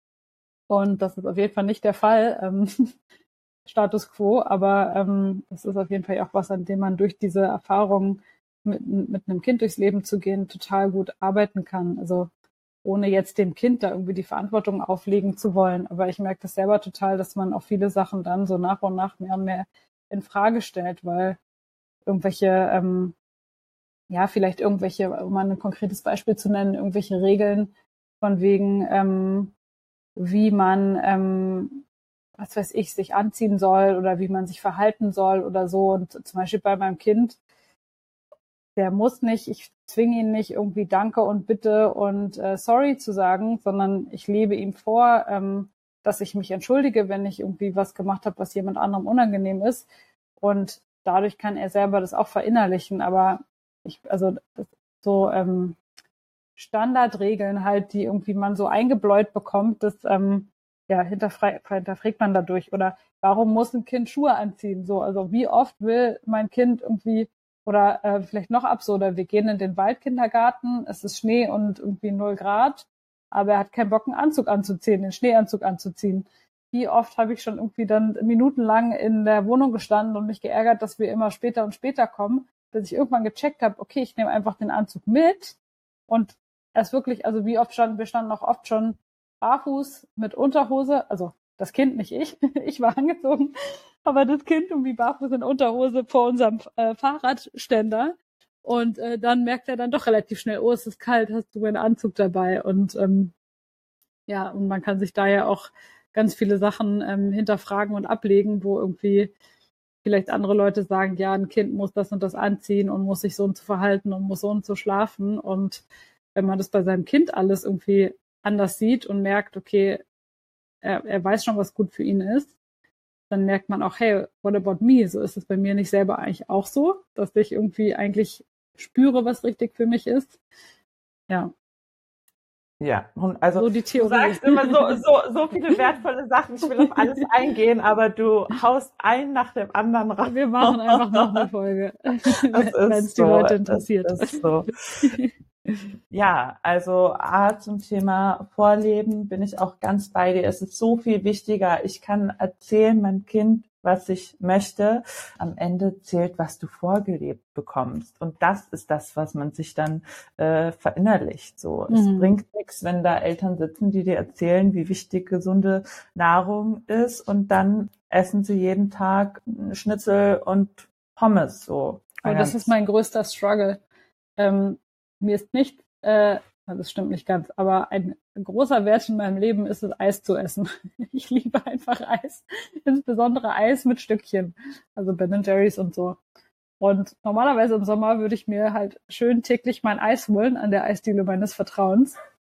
Und das ist auf jeden Fall nicht der Fall, ähm, Status quo, aber ähm, das ist auf jeden Fall auch was, an dem man durch diese Erfahrung mit, mit einem Kind durchs Leben zu gehen, total gut arbeiten kann. Also ohne jetzt dem Kind da irgendwie die Verantwortung auflegen zu wollen. Aber ich merke das selber total, dass man auch viele Sachen dann so nach und nach mehr und mehr in Frage stellt, weil irgendwelche, ähm, ja, vielleicht irgendwelche, um mal ein konkretes Beispiel zu nennen, irgendwelche Regeln von wegen, ähm, wie man, ähm, was weiß ich, sich anziehen soll oder wie man sich verhalten soll oder so. Und zum Beispiel bei meinem Kind, der muss nicht, ich zwinge ihn nicht irgendwie Danke und Bitte und äh, Sorry zu sagen, sondern ich lebe ihm vor, ähm, dass ich mich entschuldige, wenn ich irgendwie was gemacht habe, was jemand anderem unangenehm ist. Und dadurch kann er selber das auch verinnerlichen. Aber ich, also das, so ähm, Standardregeln halt, die irgendwie man so eingebläut bekommt, das ähm, ja hinterfragt, hinterfragt man dadurch. Oder warum muss ein Kind Schuhe anziehen? So, also wie oft will mein Kind irgendwie oder äh, vielleicht noch absurder, wir gehen in den Waldkindergarten, es ist Schnee und irgendwie null Grad, aber er hat keinen Bock, einen Anzug anzuziehen, den Schneeanzug anzuziehen. Wie oft habe ich schon irgendwie dann minutenlang in der Wohnung gestanden und mich geärgert, dass wir immer später und später kommen, bis ich irgendwann gecheckt habe, okay, ich nehme einfach den Anzug mit und er ist wirklich, also wie oft standen, wir standen auch oft schon barfuß mit Unterhose, also das Kind, nicht ich, ich war angezogen, aber das Kind irgendwie barfuß in Unterhose vor unserem äh, Fahrradständer. Und äh, dann merkt er dann doch relativ schnell, oh, es ist kalt, hast du einen Anzug dabei? Und ähm, ja, und man kann sich da ja auch ganz viele Sachen ähm, hinterfragen und ablegen, wo irgendwie vielleicht andere Leute sagen, ja, ein Kind muss das und das anziehen und muss sich so und so verhalten und muss so und so schlafen. Und wenn man das bei seinem Kind alles irgendwie anders sieht und merkt, okay, er, er weiß schon, was gut für ihn ist, dann merkt man auch, hey, what about me? So ist es bei mir nicht selber eigentlich auch so, dass ich irgendwie eigentlich spüre, was richtig für mich ist. Ja. Ja, und also so die Theorie. Du sagst immer so, so, so viele wertvolle Sachen. Ich will auf alles eingehen, aber du haust ein nach dem anderen raus. Wir machen einfach noch eine Folge, wenn es die so, Leute interessiert. Das ist so. Ja, also A, zum Thema Vorleben bin ich auch ganz bei dir. Es ist so viel wichtiger. Ich kann erzählen meinem Kind, was ich möchte. Am Ende zählt, was du vorgelebt bekommst. Und das ist das, was man sich dann äh, verinnerlicht. So, mhm. Es bringt nichts, wenn da Eltern sitzen, die dir erzählen, wie wichtig gesunde Nahrung ist, und dann essen sie jeden Tag Schnitzel und Pommes. So. Aber das ist mein größter Struggle. Ähm, mir ist nicht, äh, das stimmt nicht ganz, aber ein großer Wert in meinem Leben ist es, Eis zu essen. Ich liebe einfach Eis, insbesondere Eis mit Stückchen, also Ben and Jerry's und so. Und normalerweise im Sommer würde ich mir halt schön täglich mein Eis holen an der Eisdiele meines Vertrauens.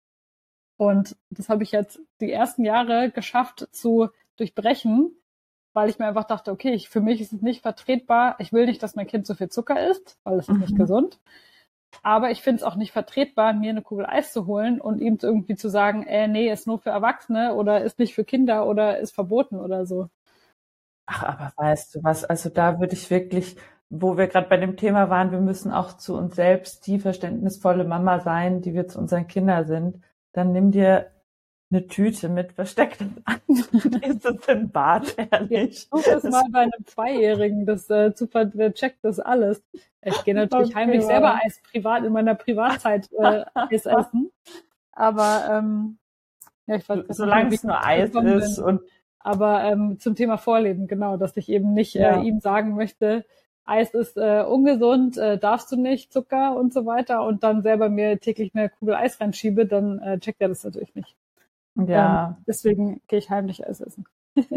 Und das habe ich jetzt die ersten Jahre geschafft zu durchbrechen, weil ich mir einfach dachte, okay, ich, für mich ist es nicht vertretbar. Ich will nicht, dass mein Kind so viel Zucker isst, weil es ist mhm. nicht gesund. Aber ich finde es auch nicht vertretbar, mir eine Kugel Eis zu holen und ihm irgendwie zu sagen, äh, nee, ist nur für Erwachsene oder ist nicht für Kinder oder ist verboten oder so. Ach, aber weißt du was, also da würde ich wirklich, wo wir gerade bei dem Thema waren, wir müssen auch zu uns selbst die verständnisvolle Mama sein, die wir zu unseren Kindern sind. Dann nimm dir eine Tüte mit, versteck das an und ist es im Bad, ehrlich. Ja, das mal bei einem Zweijährigen, das äh, zu ver- der checkt das alles. Ich gehe natürlich okay, heimlich ja. selber Eis privat in meiner Privatzeit äh, Eis essen. Aber ähm, ja, ich weiß, solange es nur Eis ist. Und aber ähm, zum Thema Vorleben, genau, dass ich eben nicht ja. äh, ihm sagen möchte, Eis ist äh, ungesund, äh, darfst du nicht, Zucker und so weiter, und dann selber mir täglich eine Kugel Eis reinschiebe, dann äh, checkt er das natürlich nicht. Ja. Ähm, deswegen gehe ich heimlich Eis essen.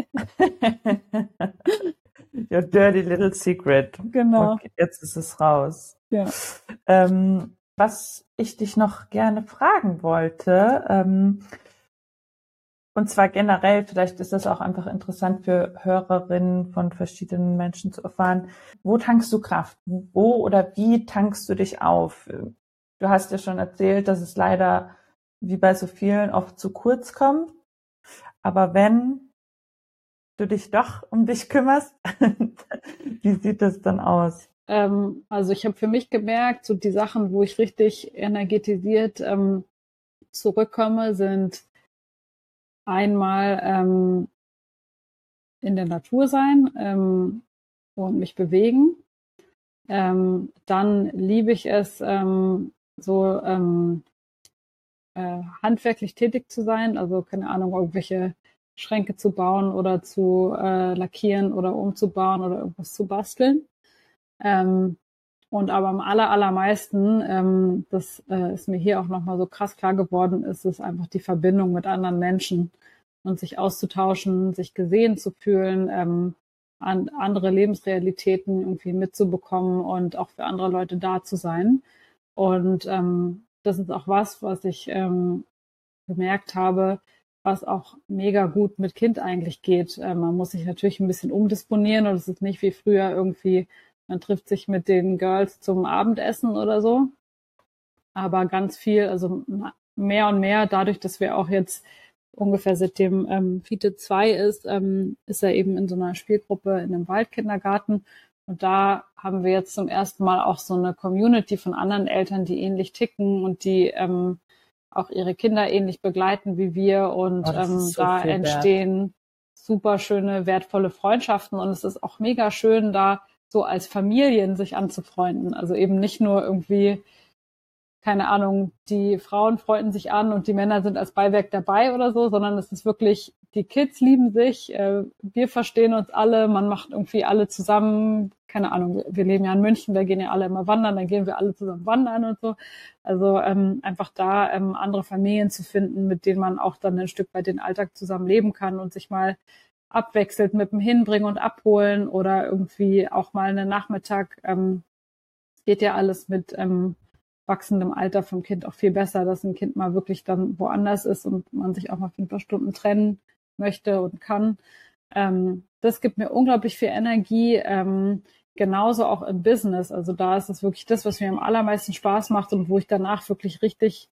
Your dirty little secret. Genau. Okay, jetzt ist es raus. Ja. Ähm, was ich dich noch gerne fragen wollte, ähm, und zwar generell, vielleicht ist das auch einfach interessant für Hörerinnen von verschiedenen Menschen zu erfahren, wo tankst du Kraft? Wo oder wie tankst du dich auf? Du hast ja schon erzählt, dass es leider wie bei so vielen oft zu kurz kommt. Aber wenn du dich doch um dich kümmerst, wie sieht das dann aus? Ähm, also ich habe für mich gemerkt, so die Sachen, wo ich richtig energetisiert ähm, zurückkomme, sind einmal ähm, in der Natur sein ähm, und mich bewegen. Ähm, dann liebe ich es, ähm, so ähm, äh, handwerklich tätig zu sein, also keine Ahnung, irgendwelche Schränke zu bauen oder zu äh, lackieren oder umzubauen oder irgendwas zu basteln. Ähm, und aber am aller, allermeisten, ähm, das äh, ist mir hier auch nochmal so krass klar geworden, ist es einfach die Verbindung mit anderen Menschen und sich auszutauschen, sich gesehen zu fühlen, ähm, an andere Lebensrealitäten irgendwie mitzubekommen und auch für andere Leute da zu sein. Und ähm, das ist auch was, was ich ähm, gemerkt habe, was auch mega gut mit Kind eigentlich geht. Äh, man muss sich natürlich ein bisschen umdisponieren und es ist nicht wie früher irgendwie, man trifft sich mit den Girls zum Abendessen oder so. Aber ganz viel, also mehr und mehr, dadurch, dass wir auch jetzt ungefähr seitdem ähm, Fiete zwei ist, ähm, ist er eben in so einer Spielgruppe in einem Waldkindergarten. Und da haben wir jetzt zum ersten Mal auch so eine Community von anderen Eltern, die ähnlich ticken und die ähm, auch ihre Kinder ähnlich begleiten wie wir. Und Oh, das ähm, ist so da viel wert. entstehen super schöne, wertvolle Freundschaften. Und es ist auch mega schön, da so als Familien sich anzufreunden. Also eben nicht nur irgendwie, keine Ahnung, die Frauen freunden sich an und die Männer sind als Beiwerk dabei oder so, sondern es ist wirklich, die Kids lieben sich, äh, wir verstehen uns alle, man macht irgendwie alle zusammen, keine Ahnung, wir leben ja in München, da gehen ja alle immer wandern, dann gehen wir alle zusammen wandern und so. Also ähm, einfach da ähm, andere Familien zu finden, mit denen man auch dann ein Stück weit den Alltag zusammen leben kann und sich mal abwechselt mit dem Hinbringen und Abholen oder irgendwie auch mal einen Nachmittag, ähm, geht ja alles mit ähm, wachsendem Alter vom Kind auch viel besser, dass ein Kind mal wirklich dann woanders ist und man sich auch mal für ein paar Stunden trennen möchte und kann. Ähm, das gibt mir unglaublich viel Energie, ähm, genauso auch im Business. Also da ist es wirklich das, was mir am allermeisten Spaß macht und wo ich danach wirklich richtig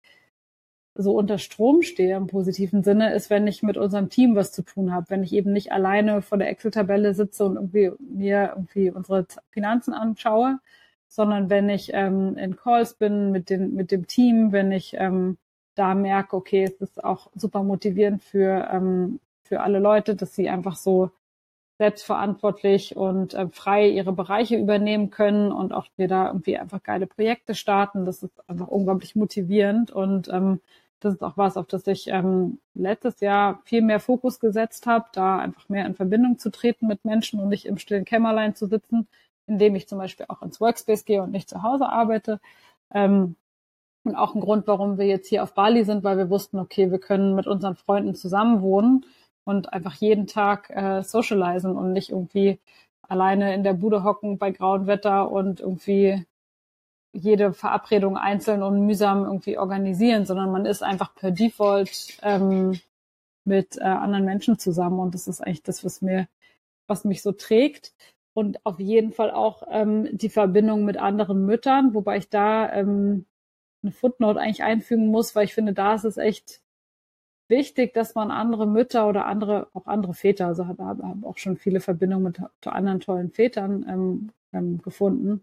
so unter Strom stehe im positiven Sinne, ist, wenn ich mit unserem Team was zu tun habe, wenn ich eben nicht alleine vor der Excel-Tabelle sitze und irgendwie mir irgendwie unsere Finanzen anschaue, sondern wenn ich ähm, in Calls bin mit den mit dem Team, wenn ich ähm, da merke, okay, es ist auch super motivierend für ähm, für alle Leute, dass sie einfach so selbstverantwortlich und äh, frei ihre Bereiche übernehmen können und auch wir da irgendwie einfach geile Projekte starten. Das ist einfach unglaublich motivierend und ähm, das ist auch was, auf das ich ähm, letztes Jahr viel mehr Fokus gesetzt habe, da einfach mehr in Verbindung zu treten mit Menschen und nicht im stillen Kämmerlein zu sitzen, indem ich zum Beispiel auch ins Workspace gehe und nicht zu Hause arbeite. Ähm, und auch ein Grund, warum wir jetzt hier auf Bali sind, weil wir wussten, okay, wir können mit unseren Freunden zusammenwohnen und einfach jeden Tag äh, socialisen und nicht irgendwie alleine in der Bude hocken bei grauem Wetter und irgendwie jede Verabredung einzeln und mühsam irgendwie organisieren, sondern man ist einfach per Default ähm, mit äh, anderen Menschen zusammen und das ist eigentlich das, was mir, was mich so trägt. Und auf jeden Fall auch ähm, die Verbindung mit anderen Müttern, wobei ich da ähm, eine Footnote eigentlich einfügen muss, weil ich finde, da ist es echt wichtig, dass man andere Mütter oder andere, auch andere Väter, also habe hab, hab auch schon viele Verbindungen mit anderen tollen Vätern ähm, ähm, gefunden.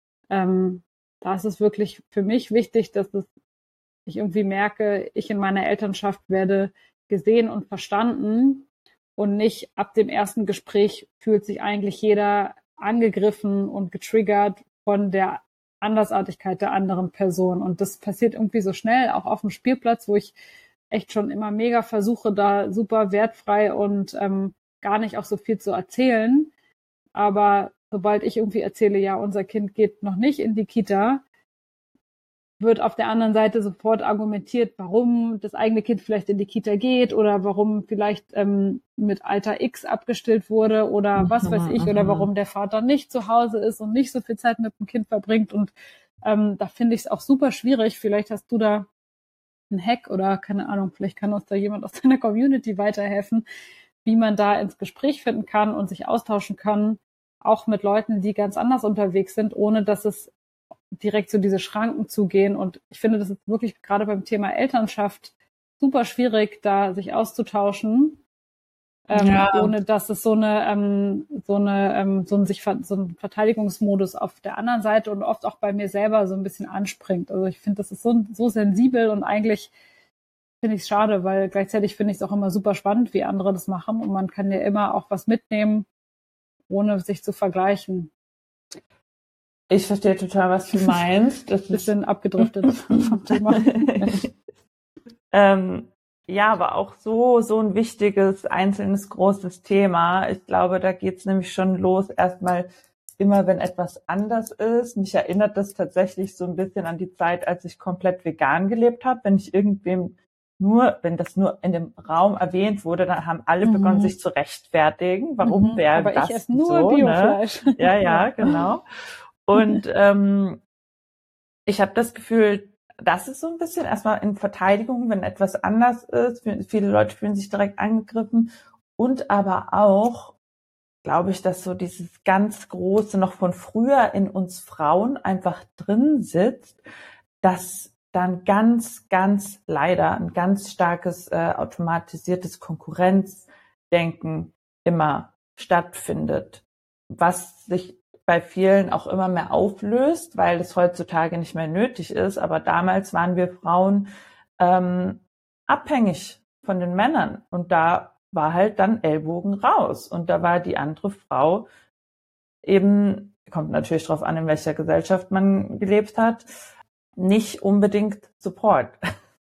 Ähm, da ist es wirklich für mich wichtig, dass es, ich irgendwie merke, ich in meiner Elternschaft werde gesehen und verstanden und nicht ab dem ersten Gespräch fühlt sich eigentlich jeder angegriffen und getriggert von der Andersartigkeit der anderen Person. Und das passiert irgendwie so schnell, auch auf dem Spielplatz, wo ich echt schon immer mega versuche, da super wertfrei und ähm, gar nicht auch so viel zu erzählen. Aber sobald ich irgendwie erzähle, ja, unser Kind geht noch nicht in die Kita, wird auf der anderen Seite sofort argumentiert, warum das eigene Kind vielleicht in die Kita geht oder warum vielleicht ähm, mit Alter X abgestillt wurde oder was weiß ich, oder warum der Vater nicht zu Hause ist und nicht so viel Zeit mit dem Kind verbringt. Und ähm, da finde ich es auch super schwierig. Vielleicht hast du da einen Hack oder keine Ahnung, vielleicht kann uns da jemand aus deiner Community weiterhelfen, wie man da ins Gespräch finden kann und sich austauschen kann, auch mit Leuten, die ganz anders unterwegs sind, ohne dass es direkt so diese Schranken zugehen. Und ich finde, das ist wirklich gerade beim Thema Elternschaft super schwierig, da sich auszutauschen, ähm, ja. ohne dass es so eine, ähm, so eine, ähm, so ein sich so ein Verteidigungsmodus auf der anderen Seite und oft auch bei mir selber so ein bisschen anspringt. Also ich finde, das ist so, so sensibel und eigentlich finde ich es schade, weil gleichzeitig finde ich es auch immer super spannend, wie andere das machen und man kann ja immer auch was mitnehmen, ohne sich zu vergleichen. Ich verstehe total, was du meinst. Das ist ein bisschen abgedriftet vom Thema. Ähm, ja, aber auch so, so ein wichtiges, einzelnes, großes Thema. Ich glaube, da geht's nämlich schon los, erstmal immer, wenn etwas anders ist. Mich erinnert das tatsächlich so ein bisschen an die Zeit, als ich komplett vegan gelebt habe. Wenn ich irgendwem nur, wenn das nur in dem Raum erwähnt wurde, dann haben alle Mhm. begonnen, sich zu rechtfertigen. Warum Mhm. wäre Aber das ich esse nur so? Ne? Biofleisch. Ja, ja, genau. Und ähm, ich habe das Gefühl, das ist so ein bisschen erstmal in Verteidigung, wenn etwas anders ist. Viele Leute fühlen sich direkt angegriffen. Und aber auch, glaube ich, dass so dieses ganz Große noch von früher in uns Frauen einfach drin sitzt, dass dann ganz, ganz leider ein ganz starkes äh, automatisiertes Konkurrenzdenken immer stattfindet, was sich bei vielen auch immer mehr auflöst, weil es heutzutage nicht mehr nötig ist. Aber damals waren wir Frauen ähm, abhängig von den Männern und da war halt dann Ellbogen raus und da war die andere Frau eben, kommt natürlich drauf an, in welcher Gesellschaft man gelebt hat, nicht unbedingt Support.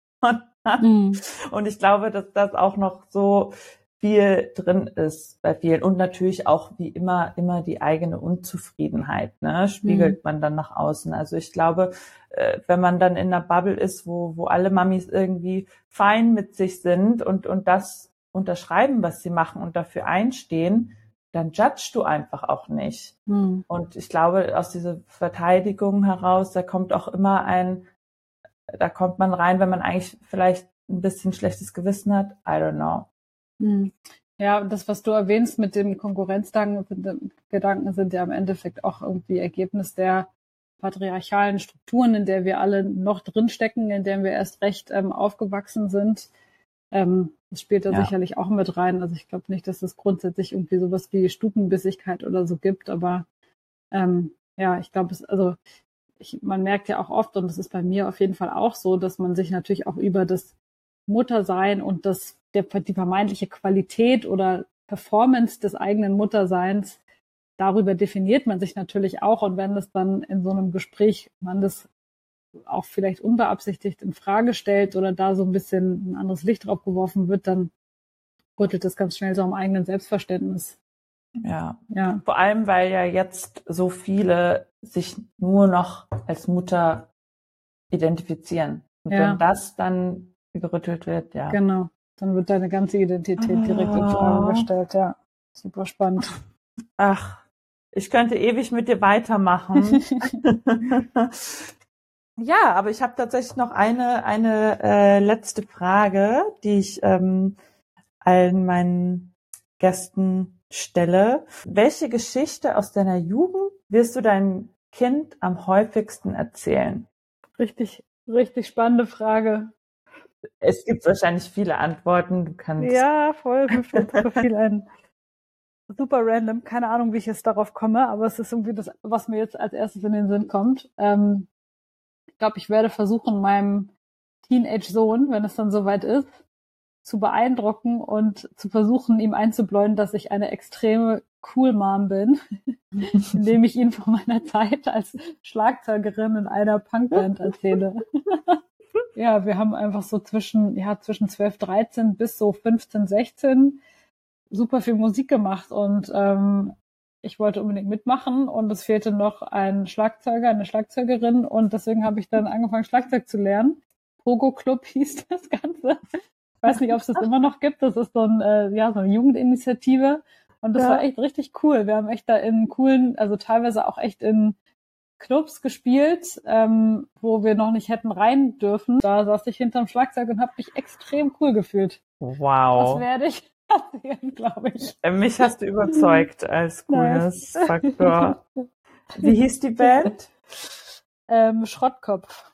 Mhm. Und ich glaube, dass das auch noch so viel drin ist bei vielen und natürlich auch wie immer immer die eigene Unzufriedenheit, ne, spiegelt Mhm. man dann nach außen. Also ich glaube, äh, wenn man dann in einer Bubble ist, wo wo alle Mamis irgendwie fein mit sich sind und und das unterschreiben, was sie machen und dafür einstehen, dann judgst du einfach auch nicht. Mhm. Und ich glaube, aus dieser Verteidigung heraus, da kommt auch immer ein, da kommt man rein, wenn man eigentlich vielleicht ein bisschen schlechtes Gewissen hat. I don't know. Mhm. Ja, das, was du erwähnst mit dem Konkurrenzgedanken, Gedanken sind ja im Endeffekt auch irgendwie Ergebnis der patriarchalen Strukturen, in der wir alle noch drinstecken, in denen wir erst recht ähm, aufgewachsen sind. Ähm, das spielt da Ja. sicherlich auch mit rein. Also ich glaube nicht, dass es grundsätzlich irgendwie sowas wie Stutenbissigkeit oder so gibt, aber ähm, ja, ich glaube, es, also ich, man merkt ja auch oft, und das ist bei mir auf jeden Fall auch so, dass man sich natürlich auch über das Muttersein und das, der, die vermeintliche Qualität oder Performance des eigenen Mutterseins, darüber definiert man sich natürlich auch. Und wenn es dann in so einem Gespräch man das auch vielleicht unbeabsichtigt in Frage stellt oder da so ein bisschen ein anderes Licht drauf geworfen wird, dann rüttelt das ganz schnell so am eigenen Selbstverständnis. Ja. Ja. Vor allem, weil ja jetzt so viele sich nur noch als Mutter identifizieren. Und Ja. wenn das dann gerüttelt wird, ja. Genau. Dann wird deine ganze Identität direkt in Frage gestellt. Ja. Super spannend. Ach, ich könnte ewig mit dir weitermachen. Ja, aber ich habe tatsächlich noch eine eine äh, letzte Frage, die ich ähm, allen meinen Gästen stelle. Welche Geschichte aus deiner Jugend wirst du deinem Kind am häufigsten erzählen? Richtig, richtig spannende Frage. Es gibt wahrscheinlich viele Antworten. Du kannst. Ja, voll, mir fällt super viel ein. Super random, keine Ahnung, wie ich jetzt darauf komme, aber es ist irgendwie das, was mir jetzt als erstes in den Sinn kommt. Ähm, ich glaube, ich werde versuchen, meinem Teenage-Sohn, wenn es dann soweit ist, zu beeindrucken und zu versuchen, ihm einzubläuen, dass ich eine extreme Cool-Mom bin, indem ich ihn von meiner Zeit als Schlagzeugerin in einer Punkband erzähle. Ja, wir haben einfach so zwischen, ja, zwischen zwölf, dreizehn bis so fünfzehn, sechzehn super viel Musik gemacht und ähm, ich wollte unbedingt mitmachen und es fehlte noch ein Schlagzeuger, eine Schlagzeugerin und deswegen habe ich dann angefangen, Schlagzeug zu lernen. Pogo Club hieß das Ganze. Ich weiß nicht, ob es das immer noch gibt. Das ist so, ein, äh, ja, so eine Jugendinitiative und das Ja. war echt richtig cool. Wir haben echt da in coolen, also teilweise auch echt in Clubs gespielt, ähm, wo wir noch nicht hätten rein dürfen. Da saß ich hinterm Schlagzeug und habe mich extrem cool gefühlt. Das Wow. werde ich erzählen, glaube ich. Äh, Mich hast du überzeugt als cooles Faktor. Wie hieß die Band? Ähm, Schrottkopf.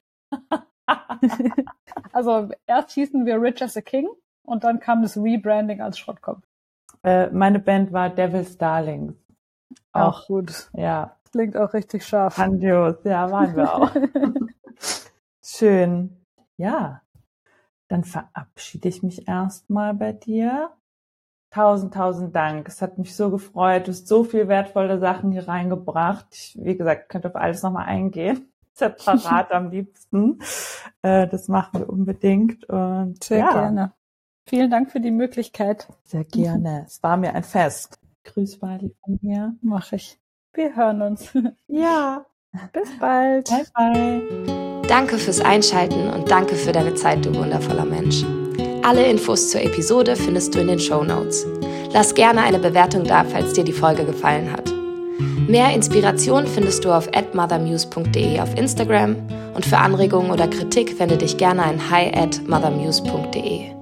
Also erst hießen wir Rich as a King und dann kam das Rebranding als Schrottkopf. Äh, meine Band war Devil's Darlings. Auch Auch, gut. ja. Klingt auch richtig scharf. Grandios, ja, waren wir auch. Schön. Ja, dann verabschiede ich mich erstmal bei dir. Tausend, tausend Dank. Es hat mich so gefreut. Du hast so viel wertvolle Sachen hier reingebracht. Ich, wie gesagt, könnte auf alles nochmal eingehen. separat am liebsten. Äh, das machen wir unbedingt. Und Sehr ja, gerne. Vielen Dank für die Möglichkeit. sehr gerne. Es war mir ein Fest. Grüß Wally von mir. Mache ich. Wir hören uns. Ja. Bis bald. Bye, bye. Danke fürs Einschalten und danke für deine Zeit, du wundervoller Mensch. Alle Infos zur Episode findest du in den Shownotes. Lass gerne eine Bewertung da, falls dir die Folge gefallen hat. Mehr Inspiration findest du auf at mothermuse punkt de auf Instagram und für Anregungen oder Kritik wende dich gerne an hi at mothermuse punkt de.